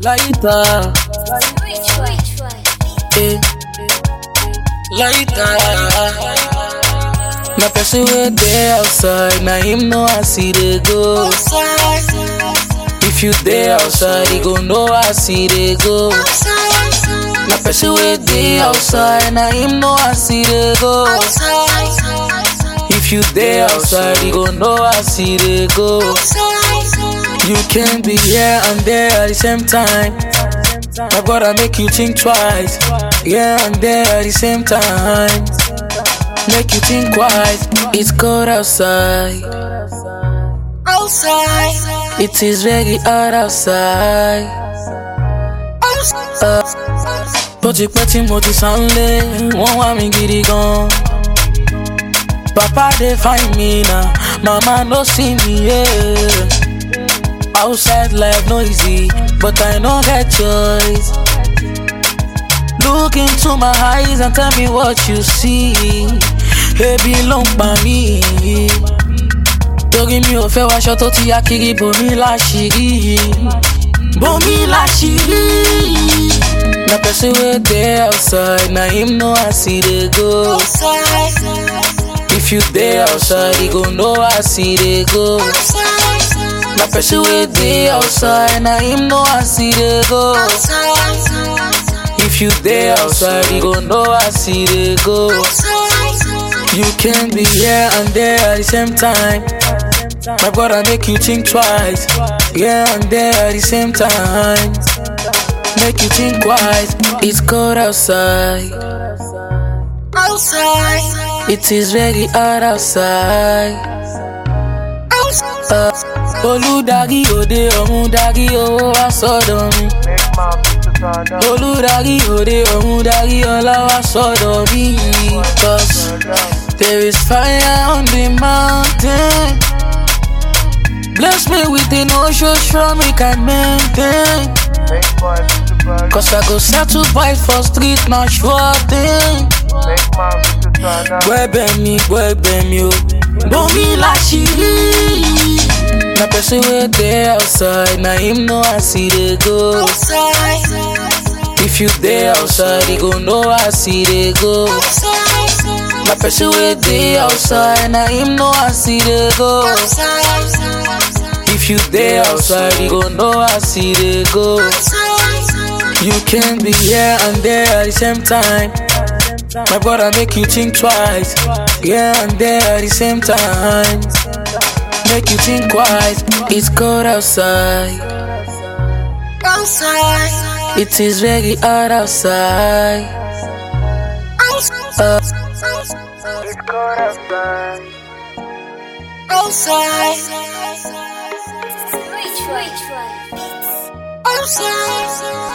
Lighter, eh, lighter. Na person wey dey outside, na him know as e dey go. If you dey outside, you go know as e dey go. Na person wey dey outside, na him know as e dey go. If you dey outside, you go know as e dey go. You can be here and there at the same time. My brother make you think twice. Here and there at the same time. Make you think twice. It's cold outside. It is very hot outside. Poti peti moti sanle, wọ́n wá mi gidi gan. Papa they find me now, mama no see me, yeah. Outside life noisy, but I no get choice. Look into my eyes and tell me what you see. Baby, long by me. Torí mi ò fẹ́ wáṣọ tó ti ya kiri bomi láṣìírí. Bomi láṣìírí. Na person wey dey outside, na him know as e dey go. If you dey outside, you go know as e dey go. Na person wey dey outside, na him know as e dey go. If you dey outside, you go know as e dey go. You can be here and there at the same time. My brother make you think twice. Here and there at the same time. Make you think twice. It's cold outside. It is very hot outside. Olùdarí òde ọ̀run darí owó wá sọ́dọ̀ mi. Olùdarí òde ọ̀run darí ọlá wá sọ́dọ̀ mi. 'Cause there is fire on the mountain. Bless me with an ocean strong we can maintain. 'Cause I go settle by for street, not sure thing. Gbẹ́bẹ̀ mi o, bomi láṣìírí. Na person wey dey outside, na him know as e dey go. If you dey outside, you go know as e dey go. Na person wey dey outside, na him know as e dey go. If you dey outside, you go know as e dey go. You can be here and there at the same time. My brother make you think twice. Here and there at the same time. Make you think twice. It's cold outside. It is very hot outside. It's cold outside. Outside.